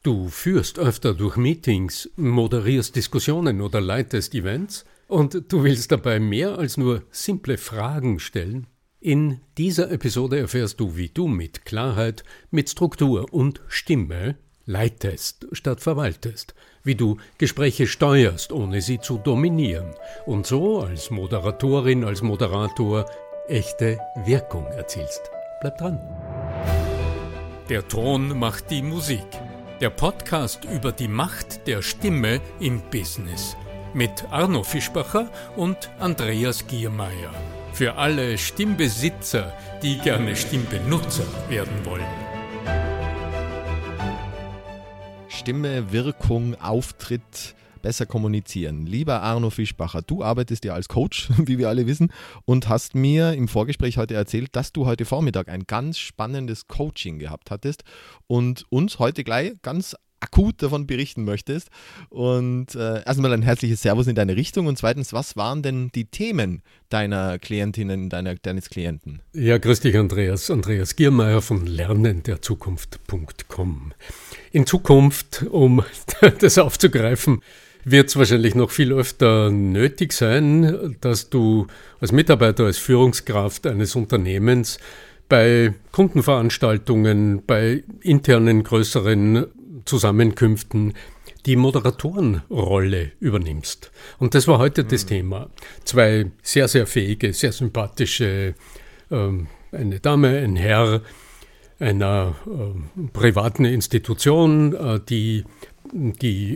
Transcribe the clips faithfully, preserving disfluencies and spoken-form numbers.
Du führst öfter durch Meetings, moderierst Diskussionen oder leitest Events und du willst dabei mehr als nur simple Fragen stellen? In dieser Episode erfährst du, wie du mit Klarheit, mit Struktur und Stimme leitest statt verwaltest, wie du Gespräche steuerst, ohne sie zu dominieren und so als Moderatorin, als Moderator echte Wirkung erzielst. Bleib dran. Der Ton macht die Musik. Der Podcast über die Macht der Stimme im Business mit Arno Fischbacher und Andreas Giermeier. Für alle Stimmbesitzer, die gerne Stimmbenutzer werden wollen. Stimme, Wirkung, Auftritt, besser kommunizieren. Lieber Arno Fischbacher, du arbeitest ja als Coach, wie wir alle wissen, und hast mir im Vorgespräch heute erzählt, dass du heute Vormittag ein ganz spannendes Coaching gehabt hattest und uns heute gleich ganz akut davon berichten möchtest. Und äh, erstmal ein herzliches Servus in deine Richtung und zweitens, was waren denn die Themen deiner Klientinnen, deiner, deines Klienten? Ja, grüß dich Andreas, Andreas Giermeier von lernen der Zukunft punkt com. In Zukunft, um das aufzugreifen, wird es wahrscheinlich noch viel öfter nötig sein, dass du als Mitarbeiter, als Führungskraft eines Unternehmens bei Kundenveranstaltungen, bei internen größeren Zusammenkünften die Moderatorenrolle übernimmst. Und das war heute mhm. das Thema. Zwei sehr, sehr fähige, sehr sympathische, ähm, eine Dame, ein Herr einer äh, privaten Institution, äh, die die,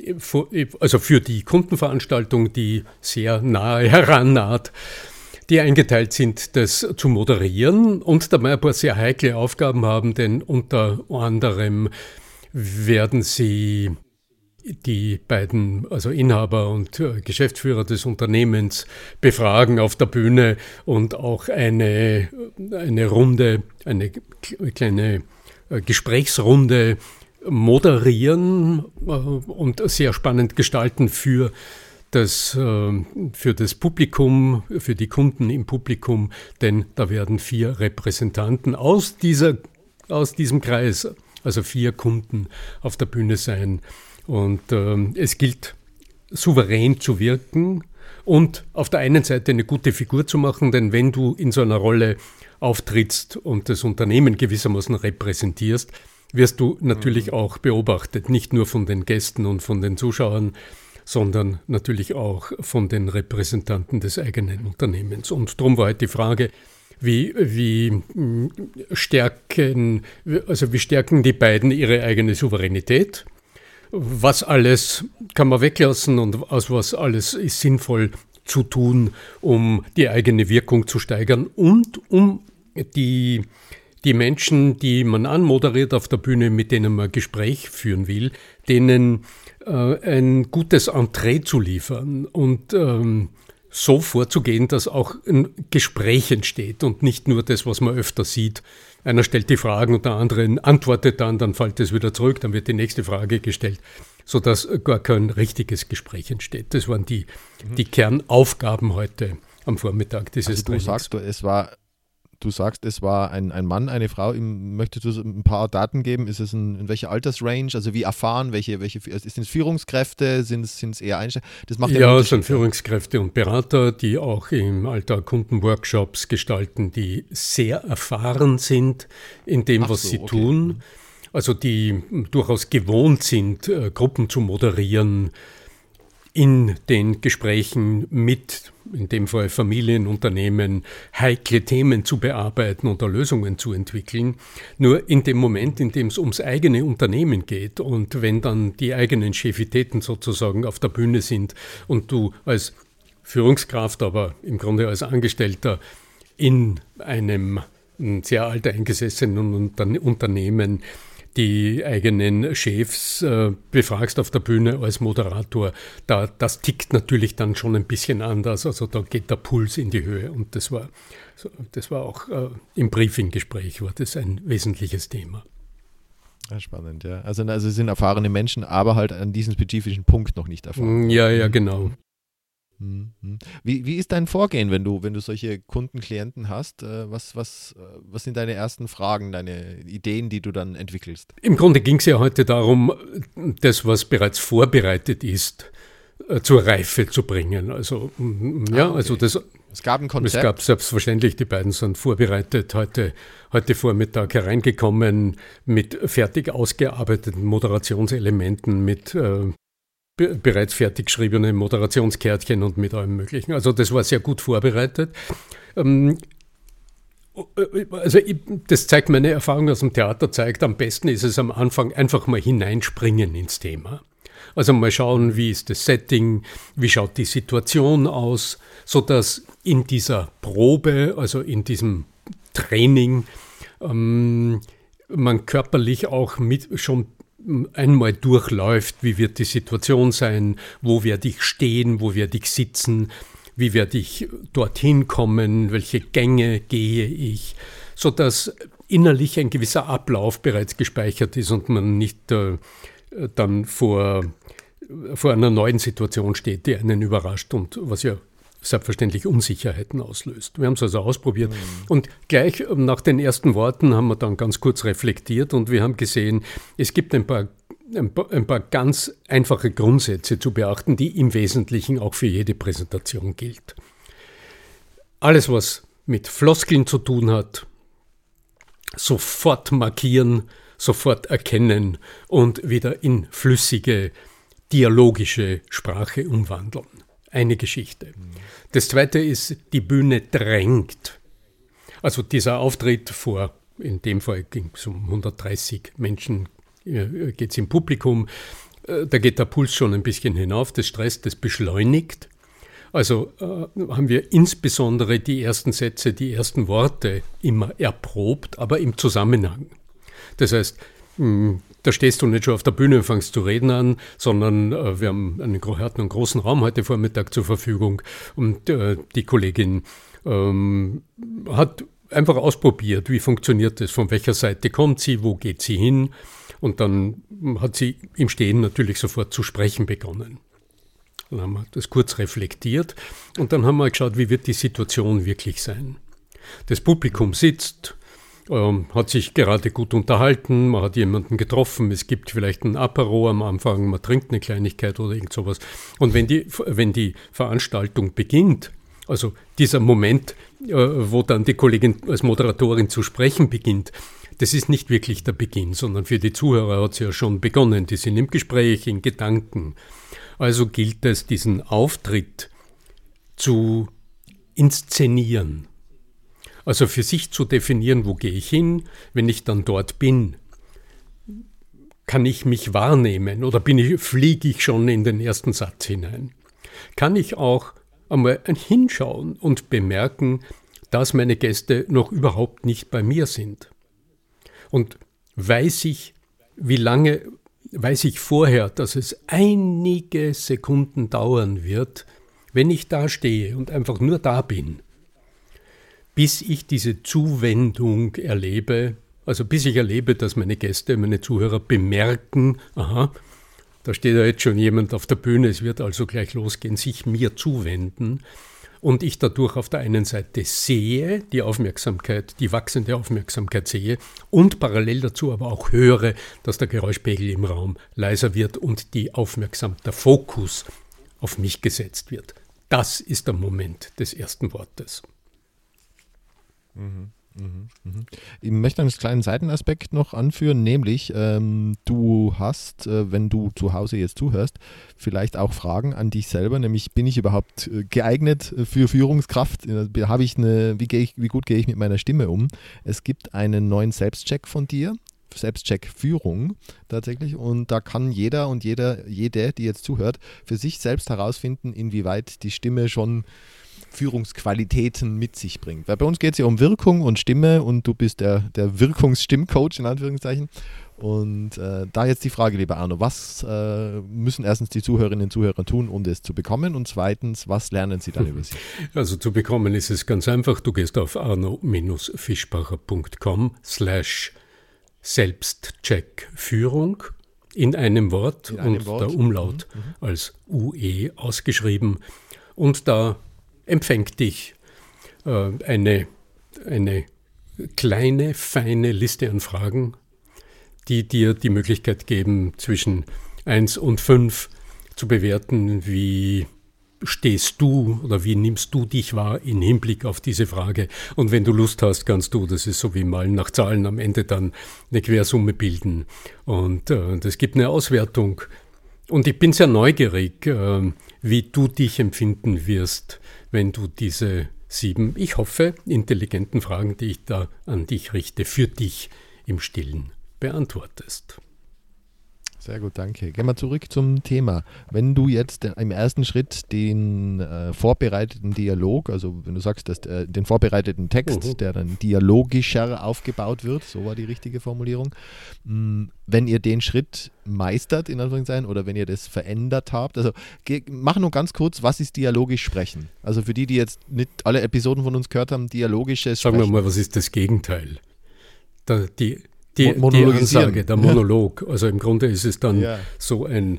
also für die Kundenveranstaltung, die sehr nahe herannaht, die eingeteilt sind, das zu moderieren und dabei ein paar sehr heikle Aufgaben haben, denn unter anderem werden sie die beiden, also Inhaber und Geschäftsführer des Unternehmens befragen auf der Bühne und auch eine, eine Runde, eine kleine Gesprächsrunde moderieren und sehr spannend gestalten für das, für das Publikum, für die Kunden im Publikum, denn da werden vier Repräsentanten aus, dieser, aus diesem Kreis, also vier Kunden auf der Bühne sein. Und äh, es gilt, souverän zu wirken und auf der einen Seite eine gute Figur zu machen, denn wenn du in so einer Rolle auftrittst und das Unternehmen gewissermaßen repräsentierst, wirst du natürlich auch beobachtet, nicht nur von den Gästen und von den Zuschauern, sondern natürlich auch von den Repräsentanten des eigenen Unternehmens. Und darum war halt die Frage, wie, wie stärken, also wie stärken die beiden ihre eigene Souveränität? Was alles kann man weglassen und aus was alles ist sinnvoll zu tun, um die eigene Wirkung zu steigern und um die Die Menschen, die man anmoderiert auf der Bühne, mit denen man Gespräch führen will, denen äh, ein gutes Entree zu liefern und ähm, so vorzugehen, dass auch ein Gespräch entsteht und nicht nur das, was man öfter sieht. Einer stellt die Fragen und der andere antwortet dann, dann fällt es wieder zurück, dann wird die nächste Frage gestellt, sodass gar kein richtiges Gespräch entsteht. Das waren die, mhm. die Kernaufgaben heute am Vormittag dieses also du Trainings. Sagst, es war Du sagst, es war ein, ein Mann, eine Frau. Möchtest du ein paar Daten geben? Ist es ein, in welcher Altersrange? Also wie erfahren? Welche, welche, sind es Führungskräfte? Sind es, sind es eher Einsteiger? Das macht ja, ja es sind Führungskräfte und Berater, die auch im Alter Kundenworkshops gestalten, die sehr erfahren sind in dem, Ach was so, sie okay. tun. Also die durchaus gewohnt sind, äh, Gruppen zu moderieren, in den Gesprächen mit, in dem Fall Familienunternehmen, heikle Themen zu bearbeiten oder Lösungen zu entwickeln. Nur in dem Moment, in dem es ums eigene Unternehmen geht und wenn dann die eigenen Chefitäten sozusagen auf der Bühne sind und du als Führungskraft, aber im Grunde als Angestellter in einem sehr alteingesessenen Unternehmen die eigenen Chefs äh, befragst auf der Bühne als Moderator, da, das tickt natürlich dann schon ein bisschen anders, also da geht der Puls in die Höhe und das war, das war auch äh, im Briefinggespräch war das ein wesentliches Thema. Ja, spannend, ja. Also, also es sind erfahrene Menschen, aber halt an diesem spezifischen Punkt noch nicht erfahren. Ja, ja, genau. Wie, wie ist dein Vorgehen, wenn du, wenn du solche Kunden, Klienten hast? Was, was, was sind deine ersten Fragen, deine Ideen, die du dann entwickelst? Im Grunde ging es ja heute darum, das, was bereits vorbereitet ist, zur Reife zu bringen. Also, ja, ah, okay. also das. Es gab ein Konzept. Es gab selbstverständlich, die beiden sind vorbereitet, heute, heute Vormittag hereingekommen mit fertig ausgearbeiteten Moderationselementen, mit äh, be- bereits fertig geschriebenen Moderationskärtchen und mit allem Möglichen. Also das war sehr gut vorbereitet. Ähm, also ich, das zeigt meine Erfahrung aus dem Theater, zeigt, am besten ist es am Anfang einfach mal hineinspringen ins Thema. Also mal schauen, wie ist das Setting, wie schaut die Situation aus, sodass in dieser Probe, also in diesem Training, ähm, man körperlich auch mit schon einmal durchläuft, wie wird die Situation sein, wo werde ich stehen, wo werde ich sitzen, wie werde ich dorthin kommen, welche Gänge gehe ich, sodass innerlich ein gewisser Ablauf bereits gespeichert ist und man nicht äh, dann vor, vor einer neuen Situation steht, die einen überrascht und was ja selbstverständlich Unsicherheiten auslöst. Wir haben es also ausprobiert mhm. und gleich nach den ersten Worten haben wir dann ganz kurz reflektiert und wir haben gesehen, es gibt ein paar, ein paar, ein paar ganz einfache Grundsätze zu beachten, die im Wesentlichen auch für jede Präsentation gilt. Alles, was mit Floskeln zu tun hat, sofort markieren, sofort erkennen und wieder in flüssige, dialogische Sprache umwandeln. Eine Geschichte. Das zweite ist, die Bühne drängt. Also dieser Auftritt vor, in dem Fall ging es um hundertdreißig Menschen, geht es im Publikum, da geht der Puls schon ein bisschen hinauf, das stresst, das beschleunigt. Also äh, haben wir insbesondere die ersten Sätze, die ersten Worte immer erprobt, aber im Zusammenhang. Das heißt, mh, da stehst du nicht schon auf der Bühne und fängst zu reden an, sondern äh, wir haben einen, hatten einen großen Raum heute Vormittag zur Verfügung und äh, die Kollegin ähm, hat einfach ausprobiert, wie funktioniert das, von welcher Seite kommt sie, wo geht sie hin und dann hat sie im Stehen natürlich sofort zu sprechen begonnen. Dann haben wir das kurz reflektiert und dann haben wir geschaut, wie wird die Situation wirklich sein. Das Publikum sitzt, ähm, hat sich gerade gut unterhalten, man hat jemanden getroffen, es gibt vielleicht ein Apero am Anfang, man trinkt eine Kleinigkeit oder irgend sowas. Und wenn die, wenn die Veranstaltung beginnt, also dieser Moment, äh, wo dann die Kollegin als Moderatorin zu sprechen beginnt, das ist nicht wirklich der Beginn, sondern für die Zuhörer hat es ja schon begonnen, die sind im Gespräch, in Gedanken. Also gilt es, diesen Auftritt zu inszenieren. Also für sich zu definieren, wo gehe ich hin, wenn ich dann dort bin. Kann ich mich wahrnehmen oder bin ich, fliege ich schon in den ersten Satz hinein? Kann ich auch einmal hinschauen und bemerken, dass meine Gäste noch überhaupt nicht bei mir sind? Und weiß ich, wie lange, weiß ich vorher, dass es einige Sekunden dauern wird, wenn ich da stehe und einfach nur da bin, bis ich diese Zuwendung erlebe, also bis ich erlebe, dass meine Gäste, meine Zuhörer bemerken, aha, da steht ja jetzt schon jemand auf der Bühne, es wird also gleich losgehen, sich mir zuwenden und ich dadurch auf der einen Seite sehe, die Aufmerksamkeit, die wachsende Aufmerksamkeit sehe und parallel dazu aber auch höre, dass der Geräuschpegel im Raum leiser wird und die Aufmerksamkeit, der Fokus auf mich gesetzt wird. Das ist der Moment des ersten Wortes. Mhm, mhm, mhm. Ich möchte einen kleinen Seitenaspekt noch anführen, nämlich ähm, du hast, äh, wenn du zu Hause jetzt zuhörst, vielleicht auch Fragen an dich selber, nämlich bin ich überhaupt äh, geeignet für Führungskraft? Äh, habe ich eine, wie, gehe ich, wie gut gehe ich mit meiner Stimme um? Es gibt einen neuen Selbstcheck von dir, Selbstcheck Führung tatsächlich, und da kann jeder und jeder, jede, die jetzt zuhört, für sich selbst herausfinden, inwieweit die Stimme schon Führungsqualitäten mit sich bringt. Weil bei uns geht es ja um Wirkung und Stimme und du bist der, der Wirkungsstimmcoach in Anführungszeichen. Und äh, da jetzt die Frage, lieber Arno, was äh, müssen erstens die Zuhörerinnen und Zuhörer tun, um das zu bekommen, und zweitens, was lernen sie dann über sich? Also zu bekommen ist es ganz einfach, du gehst auf arno-fischbacher.com slash Selbstcheck-Führung in einem Wort in einem und Wort. Der Umlaut mhm. als U E ausgeschrieben. Und da empfängt dich äh, eine, eine kleine, feine Liste an Fragen, die dir die Möglichkeit geben, zwischen eins und fünf zu bewerten, wie stehst du oder wie nimmst du dich wahr im Hinblick auf diese Frage. Und wenn du Lust hast, kannst du, das ist so wie Malen nach Zahlen, am Ende dann eine Quersumme bilden. Und äh, das gibt eine Auswertung. Und ich bin sehr neugierig, äh, wie du dich empfinden wirst, wenn du diese sieben, ich hoffe, intelligenten Fragen, die ich da an dich richte, für dich im Stillen beantwortest. Sehr gut, danke. Gehen wir zurück zum Thema. Wenn du jetzt im ersten Schritt den äh, vorbereiteten Dialog, also wenn du sagst, dass äh, den vorbereiteten Text, mhm. der dann dialogischer aufgebaut wird, so war die richtige Formulierung, mh, wenn ihr den Schritt meistert, in Anführungszeichen, oder wenn ihr das verändert habt, also ge- mach nur ganz kurz, was ist dialogisch sprechen? Also für die, die jetzt nicht alle Episoden von uns gehört haben, dialogisches Sagen Sprechen. wir mal, was ist das Gegenteil? Da, die Die, die Ansage, der Monolog, also im Grunde ist es dann ja. so ein,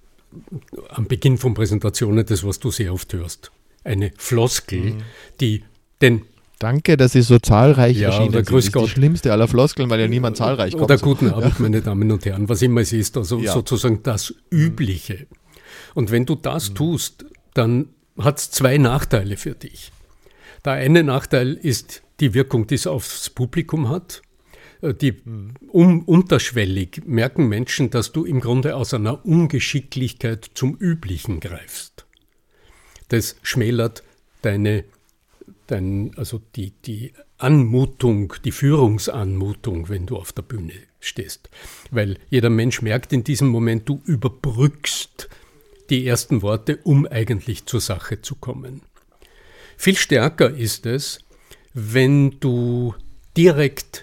am Beginn von Präsentationen, das, was du sehr oft hörst, eine Floskel, mhm. die den... Danke, dass Sie so zahlreich ja, erschienen sind. Das ist die schlimmste aller Floskeln, weil ja niemand zahlreich kommt. Oder guten Abend, ja. meine Damen und Herren, was immer es ist, also ja. sozusagen das Übliche. Und wenn du das mhm. tust, dann hat es zwei Nachteile für dich. Der eine Nachteil ist die Wirkung, die es aufs Publikum hat. Die um, unterschwellig merken Menschen, dass du im Grunde aus einer Ungeschicklichkeit zum Üblichen greifst. Das schmälert deine, dein, also die, die Anmutung, die Führungsanmutung, wenn du auf der Bühne stehst. Weil jeder Mensch merkt in diesem Moment, du überbrückst die ersten Worte, um eigentlich zur Sache zu kommen. Viel stärker ist es, wenn du direkt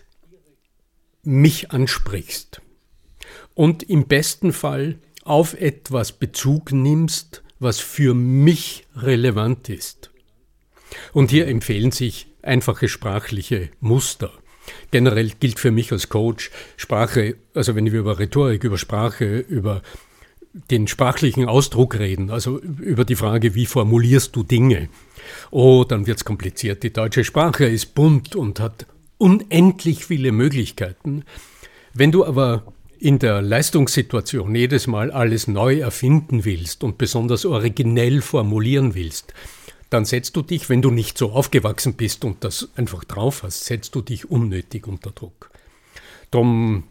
mich ansprichst und im besten Fall auf etwas Bezug nimmst, was für mich relevant ist. Und hier empfehlen sich einfache sprachliche Muster. Generell gilt für mich als Coach, Sprache, also wenn wir über Rhetorik, über Sprache, über den sprachlichen Ausdruck reden, also über die Frage, wie formulierst du Dinge? Oh, dann wird es kompliziert. Die deutsche Sprache ist bunt und hat unendlich viele Möglichkeiten. Wenn du aber in der Leistungssituation jedes Mal alles neu erfinden willst und besonders originell formulieren willst, dann setzt du dich, wenn du nicht so aufgewachsen bist und das einfach drauf hast, setzt du dich unnötig unter Druck. Darum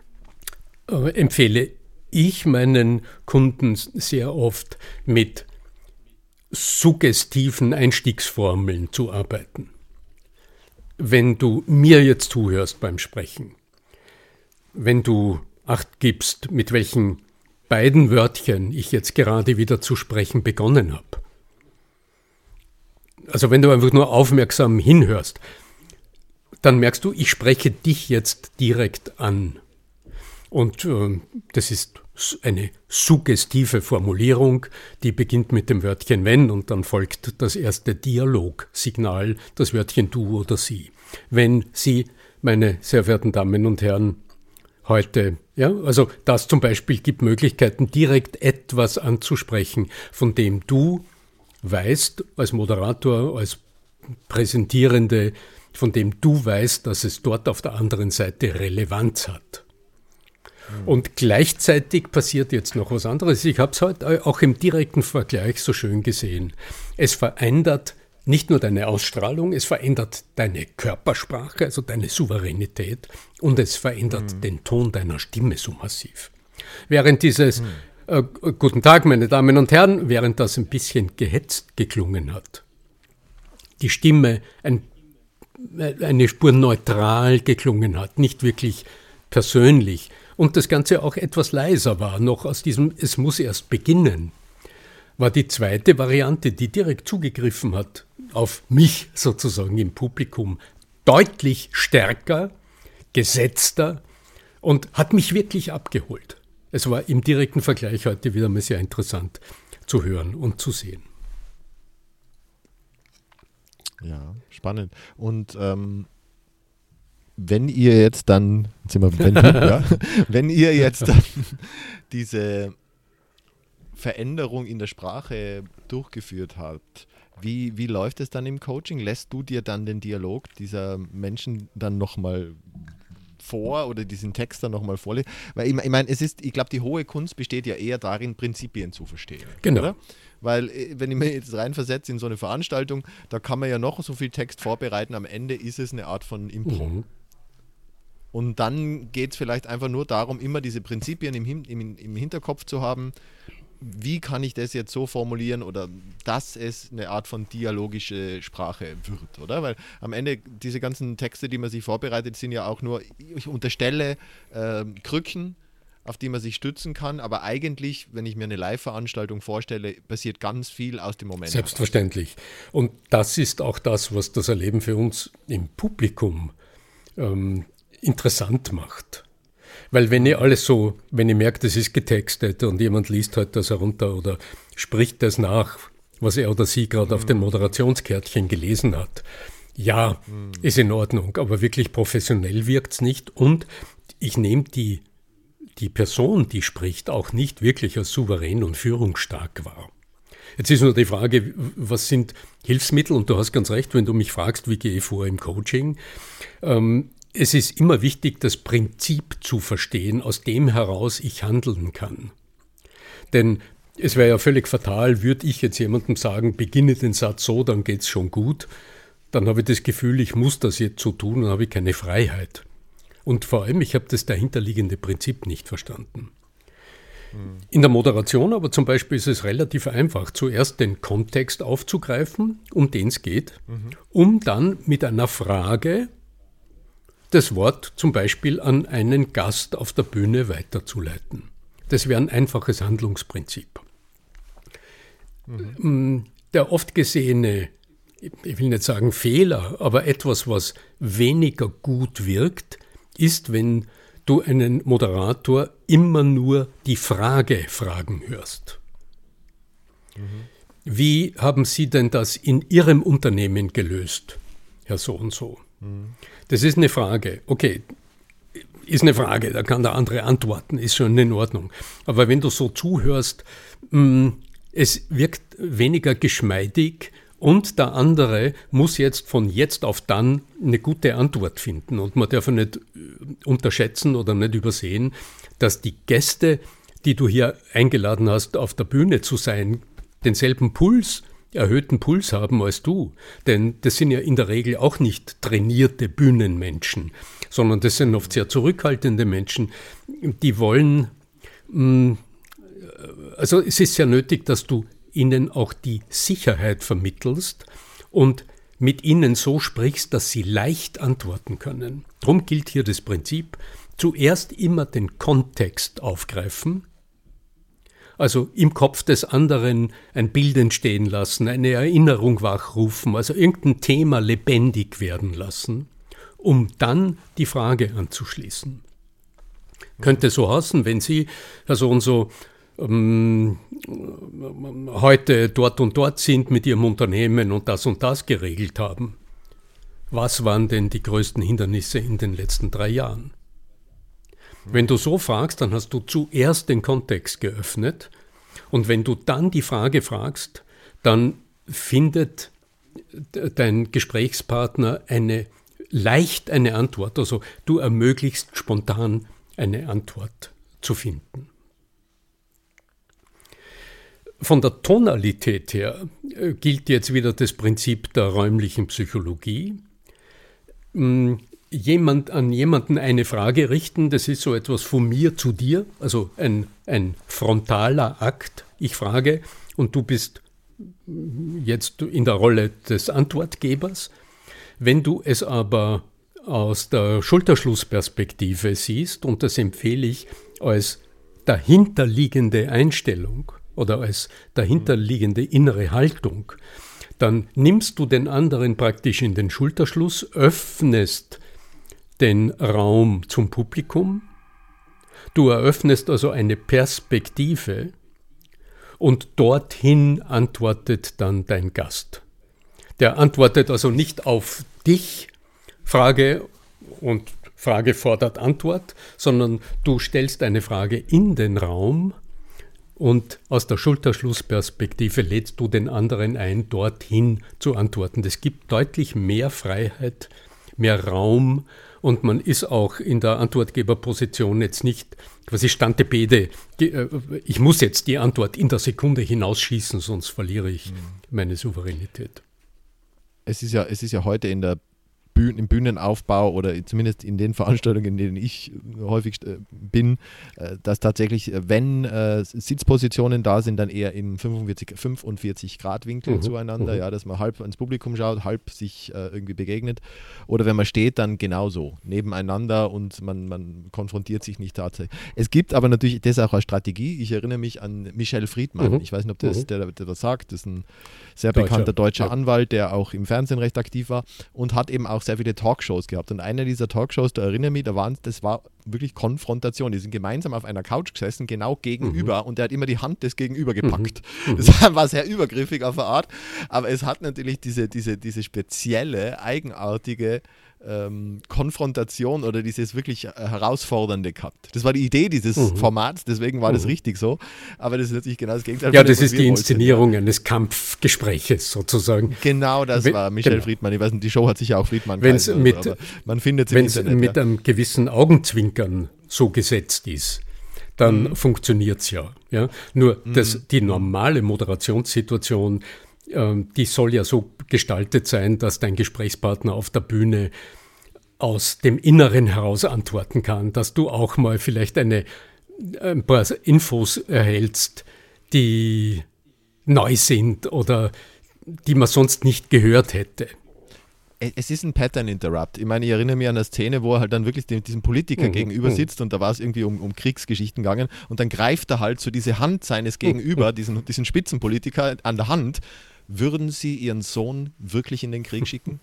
äh, empfehle ich meinen Kunden sehr oft mit suggestiven Einstiegsformeln zu arbeiten. Wenn du mir jetzt zuhörst beim Sprechen, wenn du Acht gibst, mit welchen beiden Wörtchen ich jetzt gerade wieder zu sprechen begonnen habe, also wenn du einfach nur aufmerksam hinhörst, dann merkst du, ich spreche dich jetzt direkt an. Und äh, das ist eine suggestive Formulierung, die beginnt mit dem Wörtchen wenn und dann folgt das erste Dialogsignal, das Wörtchen du oder sie. Wenn Sie, meine sehr verehrten Damen und Herren, heute, ja, also das zum Beispiel gibt Möglichkeiten, direkt etwas anzusprechen, von dem du weißt, als Moderator, als Präsentierende, von dem du weißt, dass es dort auf der anderen Seite Relevanz hat. Und gleichzeitig passiert jetzt noch was anderes. Ich habe es heute auch im direkten Vergleich so schön gesehen. Es verändert nicht nur deine Ausstrahlung, es verändert deine Körpersprache, also deine Souveränität, und es verändert mhm. den Ton deiner Stimme so massiv. Während dieses mhm. äh, Guten Tag, meine Damen und Herren, während das ein bisschen gehetzt geklungen hat, die Stimme ein, eine Spur neutral geklungen hat, nicht wirklich persönlich, und das Ganze auch etwas leiser war, noch aus diesem Es muss erst beginnen, war die zweite Variante, die direkt zugegriffen hat auf mich sozusagen im Publikum, deutlich stärker, gesetzter und hat mich wirklich abgeholt. Es war im direkten Vergleich heute wieder mal sehr interessant zu hören und zu sehen. Ja, spannend. Und ähm wenn ihr jetzt dann, jetzt sind wir wenn, du, ja, wenn ihr jetzt dann diese Veränderung in der Sprache durchgeführt habt, wie, wie läuft es dann im Coaching? Lässt du dir dann den Dialog dieser Menschen dann nochmal vor oder diesen Text dann nochmal vorlesen? Weil ich, ich meine, es ist, ich glaube, die hohe Kunst besteht ja eher darin, Prinzipien zu verstehen. Genau. Oder? Weil, wenn ich mir jetzt reinversetze in so eine Veranstaltung, da kann man ja noch so viel Text vorbereiten, am Ende ist es eine Art von Impro. Mhm. Und dann geht es vielleicht einfach nur darum, immer diese Prinzipien im, im, im Hinterkopf zu haben. Wie kann ich das jetzt so formulieren oder dass es eine Art von dialogische Sprache wird, oder? Weil am Ende diese ganzen Texte, die man sich vorbereitet, sind ja auch nur, ich unterstelle äh, Krücken, auf die man sich stützen kann, aber eigentlich, wenn ich mir eine Live-Veranstaltung vorstelle, passiert ganz viel aus dem Moment. Selbstverständlich. Und das ist auch das, was das Erleben für uns im Publikum ähm, interessant macht. Weil wenn ihr alles so, wenn ihr merkt, es ist getextet und jemand liest halt das herunter oder spricht das nach, was er oder sie gerade mhm. auf dem Moderationskärtchen gelesen hat, ja, mhm. ist in Ordnung, aber wirklich professionell wirkt es nicht und ich nehme die, die Person, die spricht, auch nicht wirklich als souverän und führungsstark wahr. Jetzt ist nur die Frage, was sind Hilfsmittel? Und du hast ganz recht, wenn du mich fragst, wie gehe ich vor im Coaching, ähm, es ist immer wichtig, das Prinzip zu verstehen, aus dem heraus ich handeln kann. Denn es wäre ja völlig fatal, würde ich jetzt jemandem sagen, beginne den Satz so, dann geht es schon gut. Dann habe ich das Gefühl, ich muss das jetzt so tun, dann habe ich keine Freiheit. Und vor allem, ich habe das dahinterliegende Prinzip nicht verstanden. Hm. In der Moderation aber zum Beispiel ist es relativ einfach, zuerst den Kontext aufzugreifen, um den es geht, mhm. um dann mit einer Frage das Wort zum Beispiel an einen Gast auf der Bühne weiterzuleiten. Das wäre ein einfaches Handlungsprinzip. Mhm. Der oft gesehene, ich will nicht sagen Fehler, aber etwas, was weniger gut wirkt, ist, wenn du einen Moderator immer nur die Frage fragen hörst. Mhm. Wie haben Sie denn das in Ihrem Unternehmen gelöst, Herr so und so? Mhm. Das ist eine Frage. Okay, ist eine Frage, da kann der andere antworten, ist schon in Ordnung. Aber wenn du so zuhörst, mh, es wirkt weniger geschmeidig und der andere muss jetzt von jetzt auf dann eine gute Antwort finden. Und man darf nicht unterschätzen oder nicht übersehen, dass die Gäste, die du hier eingeladen hast, auf der Bühne zu sein, denselben Puls erhöhten Puls haben als du. Denn das sind ja in der Regel auch nicht trainierte Bühnenmenschen, sondern das sind oft sehr zurückhaltende Menschen, die wollen, also es ist sehr nötig, dass du ihnen auch die Sicherheit vermittelst und mit ihnen so sprichst, dass sie leicht antworten können. Darum gilt hier das Prinzip, zuerst immer den Kontext aufgreifen, also im Kopf des anderen ein Bild entstehen lassen, eine Erinnerung wachrufen, also irgendein Thema lebendig werden lassen, um dann die Frage anzuschließen. Mhm. Könnte so heißen, wenn Sie, Herr so und so, ähm, heute dort und dort sind mit Ihrem Unternehmen und das und das geregelt haben. Was waren denn die größten Hindernisse in den letzten drei Jahren? Wenn du so fragst, dann hast du zuerst den Kontext geöffnet und wenn du dann die Frage fragst, dann findet dein Gesprächspartner eine, leicht eine Antwort. Also du ermöglichst spontan eine Antwort zu finden. Von der Tonalität her gilt jetzt wieder das Prinzip der räumlichen Psychologie. Jemand an jemanden eine Frage richten, das ist so etwas von mir zu dir, also ein, ein frontaler Akt. Ich frage und du bist jetzt in der Rolle des Antwortgebers. Wenn du es aber aus der Schulterschlussperspektive siehst, und das empfehle ich als dahinterliegende Einstellung oder als dahinterliegende innere Haltung, dann nimmst du den anderen praktisch in den Schulterschluss, öffnest den Raum zum Publikum, du eröffnest also eine Perspektive und dorthin antwortet dann dein Gast. Der antwortet also nicht auf dich, Frage und Frage fordert Antwort, sondern du stellst eine Frage in den Raum Und aus der Schulterschlussperspektive lädst du den anderen ein, dorthin zu antworten. Das gibt deutlich mehr Freiheit, mehr Raum und man ist auch in der Antwortgeberposition jetzt nicht quasi Stantepede. Ich muss jetzt die Antwort in der Sekunde hinausschießen, sonst verliere ich meine Souveränität. Es ist ja, es ist ja heute in der Bühnen, im Bühnenaufbau oder zumindest in den Veranstaltungen, in denen ich häufig äh, bin, äh, dass tatsächlich, wenn äh, Sitzpositionen da sind, dann eher im fünfundvierzig Grad Winkel mhm. zueinander, mhm. ja, dass man halb ins Publikum schaut, halb sich äh, irgendwie begegnet. Oder wenn man steht, dann genauso, nebeneinander und man, man konfrontiert sich nicht tatsächlich. Es gibt aber natürlich, das ist auch eine Strategie, ich erinnere mich an Michel Friedmann, mhm. ich weiß nicht, ob das, der, der was sagt, das ist ein sehr Deutscher. bekannter deutscher ja. Anwalt, der auch im Fernsehen recht aktiv war und hat eben auch sehr viele Talkshows gehabt. Und einer dieser Talkshows, da erinnere ich mich, da waren, das war wirklich Konfrontation. Die sind gemeinsam auf einer Couch gesessen, genau gegenüber, mhm. und der hat immer die Hand des Gegenüber gepackt. Mhm. Das war sehr übergriffig auf eine Art, aber es hat natürlich diese, diese, diese spezielle, eigenartige ähm, Konfrontation oder dieses wirklich Herausfordernde gehabt. Das war die Idee dieses mhm. Formats, deswegen war mhm. das richtig so, aber das ist natürlich genau das Gegenteil. Ja, das ist die Inszenierung wollten. eines Kampfgespräches sozusagen. Genau, das wenn, war Michel genau. Friedmann. Ich weiß nicht, die Show hat sicher auch Friedmann geheißen, also, mit, aber man findet es im Wenn es Internet, mit ja. einem gewissen Augenzwinkern so gesetzt ist, dann mhm. funktioniert es ja. ja. Nur mhm. das, die normale Moderationssituation, ähm, die soll ja so gestaltet sein, dass dein Gesprächspartner auf der Bühne aus dem Inneren heraus antworten kann, dass du auch mal vielleicht eine, ein paar Infos erhältst, die neu sind oder die man sonst nicht gehört hätte. Es ist ein Pattern Interrupt. Ich meine, ich erinnere mich an eine Szene, wo er halt dann wirklich dem, diesem Politiker mhm. gegenüber sitzt und da war es irgendwie um, um Kriegsgeschichten gegangen und dann greift er halt so diese Hand seines Gegenüber, diesen, diesen Spitzenpolitiker an der Hand. Würden Sie Ihren Sohn wirklich in den Krieg schicken?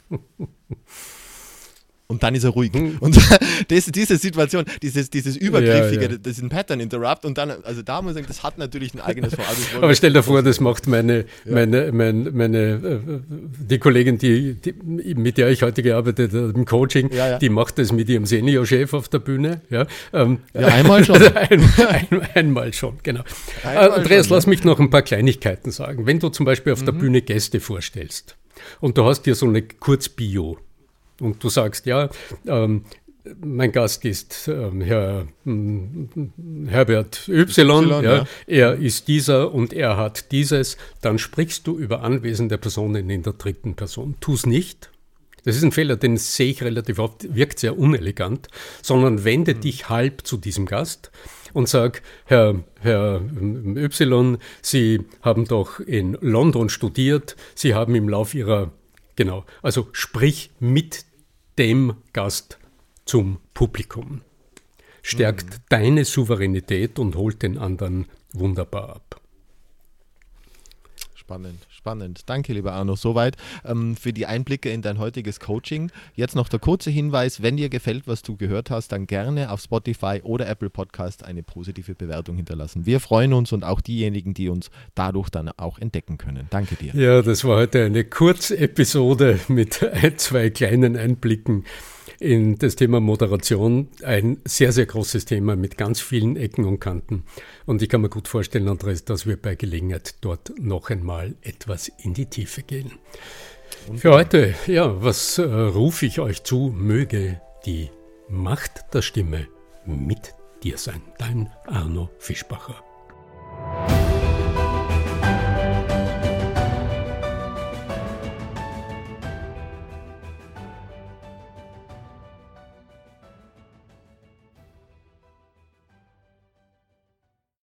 Und dann ist er ruhig. Hm. Und das, diese Situation, dieses, dieses Übergriffige, ja, ja. das ist ein Pattern Interrupt und dann, also da muss ich sagen, das hat natürlich ein eigenes Vorarbeiten. Aber stell dir vor, das macht meine, ja. meine, meine, meine, die Kollegin, die, die, mit der ich heute gearbeitet habe, im Coaching, ja, ja. die macht das mit ihrem Seniorchef auf der Bühne. Ja, ähm, ja einmal schon. ein, ein, einmal schon, genau. Einmal Andreas, schon, lass ja. mich noch ein paar Kleinigkeiten sagen. Wenn du zum Beispiel auf mhm. der Bühne Gäste vorstellst und du hast dir so eine Kurzbio, und du sagst, ja, ähm, mein Gast ist ähm, Herr ähm, Herbert Y, y ja, ja. er ist dieser und er hat dieses, dann sprichst du über anwesende Personen in der dritten Person. Tu es nicht. Das ist ein Fehler, den sehe ich relativ oft, wirkt sehr unelegant, sondern wende mhm. dich halb zu diesem Gast und sag, Herr, Herr Y, Sie haben doch in London studiert, Sie haben im Lauf Ihrer Genau, also sprich mit dem Gast zum Publikum. Stärkt mhm. deine Souveränität und holt den anderen wunderbar ab. Spannend, spannend. Danke, lieber Arno. Soweit ähm, für die Einblicke in dein heutiges Coaching. Jetzt noch der kurze Hinweis, wenn dir gefällt, was du gehört hast, dann gerne auf Spotify oder Apple Podcast eine positive Bewertung hinterlassen. Wir freuen uns und auch diejenigen, die uns dadurch dann auch entdecken können. Danke dir. Ja, das war heute eine Kurzepisode mit ein, zwei kleinen Einblicken in das Thema Moderation, ein sehr, sehr großes Thema mit ganz vielen Ecken und Kanten. Und ich kann mir gut vorstellen, Andreas, dass wir bei Gelegenheit dort noch einmal etwas in die Tiefe gehen. Und für heute, ja, was äh, rufe ich euch zu? Möge die Macht der Stimme mit dir sein. Dein Arno Fischbacher.